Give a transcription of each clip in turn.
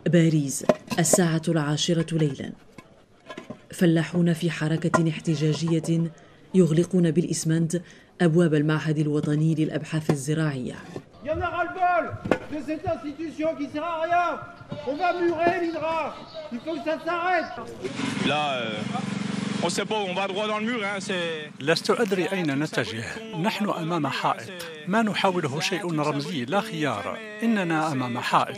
باريس، الساعة 10 ليلا. فلاحون في حركة احتجاجية يغلقون بالإسمنت أبواب المعهد الوطني للأبحاث الزراعية. لست أدري أين نتجه. نحن أمام حائط، ما نحاوله شيء رمزي لا خيار، إننا أمام حائط.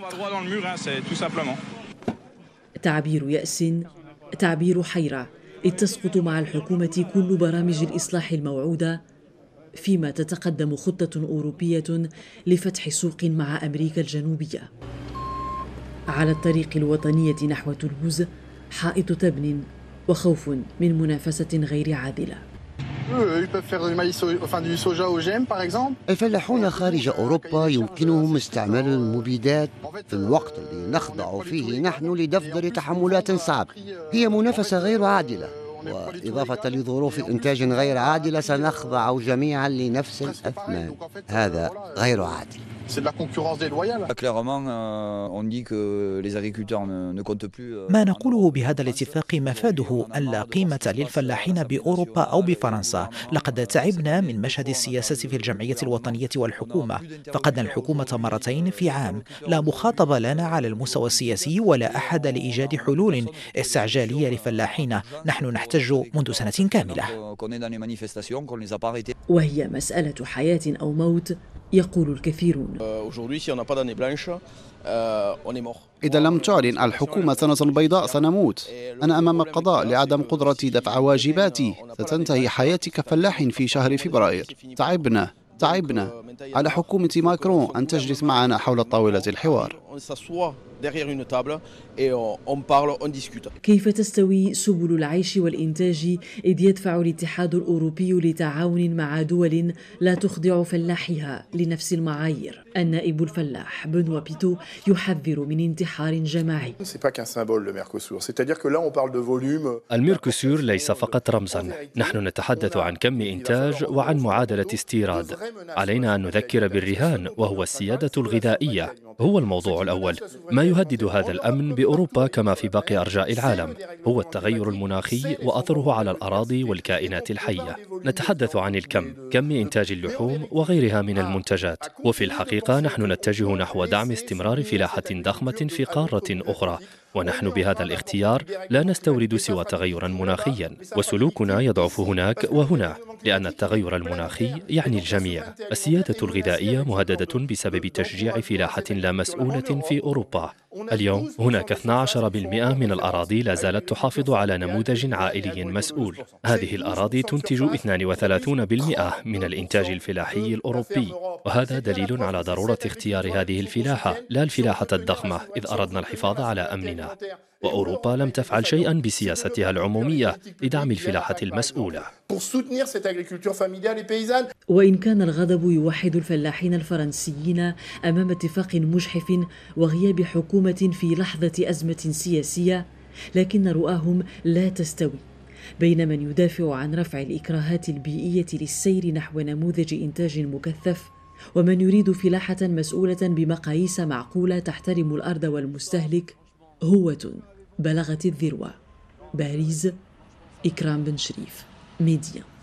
تعبير يأس، تعبير حيرة، إذ تسقط مع الحكومة كل برامج الإصلاح الموعودة، فيما تتقدم خطة أوروبية لفتح سوق مع أمريكا الجنوبية. على الطريق الوطنية نحو تولوز حائط تبن وخوف من منافسة غير عادلة. الفلاحون خارج أوروبا يمكنهم استعمال المبيدات في الوقت الذي نخضع فيه نحن لدفتر تحملات صعبة. هي منافسة غير عادلة، وإضافة لظروف إنتاج غير عادلة سنخضع جميعا لنفس الأثمان. هذا غير عادل. ما نقوله بهذا الاتفاق مفاده ألا قيمة للفلاحين بأوروبا أو بفرنسا. لقد تعبنا من مشهد السياسة في الجمعية الوطنية والحكومة. فقدنا الحكومة مرتين في عام. لا مخاطب لنا على المستوى السياسي ولا أحد لإيجاد حلول استعجالية لفلاحين. نحن نحتج منذ سنة كاملة، وهي مسألة حياة أو موت يقول الكثيرون. إذا لم تعلن الحكومة سنة بيضاء سنموت. أنا أمام القضاء لعدم قدرتي دفع واجباتي. ستنتهي حياتي كفلاح في شهر فبراير. تعبنا على حكومة ماكرون أن تجلس معنا حول طاولة الحوار. كيف تستوي سبل العيش والإنتاج إذ يدفع الاتحاد الأوروبي لتعاون مع دول لا تخضع فلاحها لنفس المعايير؟ النائب الفلاح بنوا بيتو يحذر من انتحار جماعي. الميركوسور ليس فقط رمزا، نحن نتحدث عن كم إنتاج وعن معادلة استيراد. علينا أن نذكر بالرهان، وهو السيادة الغذائية. هو الموضوع الأول. ما يهدد هذا الأمن بأوروبا كما في باقي أرجاء العالم هو التغير المناخي وأثره على الأراضي والكائنات الحية. نتحدث عن كم إنتاج اللحوم وغيرها من المنتجات، وفي الحقيقة نحن نتجه نحو دعم استمرار فلاحة ضخمة في قارة أخرى، ونحن بهذا الاختيار لا نستورد سوى تغيرا مناخيا، وسلوكنا يضعف هناك وهنا، لأن التغير المناخي يعني الجميع. السيادة الغذائية مهددة بسبب تشجيع فلاحة لا مسؤولة في أوروبا. اليوم هناك 12% من الأراضي لا زالت تحافظ على نموذج عائلي مسؤول. هذه الأراضي تنتج 32% من الإنتاج الفلاحي الأوروبي، وهذا دليل على ضرورة اختيار هذه الفلاحة لا الفلاحة الضخمة إذ أردنا الحفاظ على أمننا. وأوروبا لم تفعل شيئا بسياستها العمومية لدعم الفلاحة المسؤولة. وإن كان الغضب يوحد الفلاحين الفرنسيين أمام اتفاق مجحف وغياب حكومة في لحظة أزمة سياسية، لكن رؤاهم لا تستوي بين من يدافع عن رفع الإكراهات البيئية للسير نحو نموذج إنتاج مكثف، ومن يريد فلاحة مسؤولة بمقاييس معقولة تحترم الأرض والمستهلك. هوة بلغت الذروة. باريس، إكرام بن شريف، ميديا.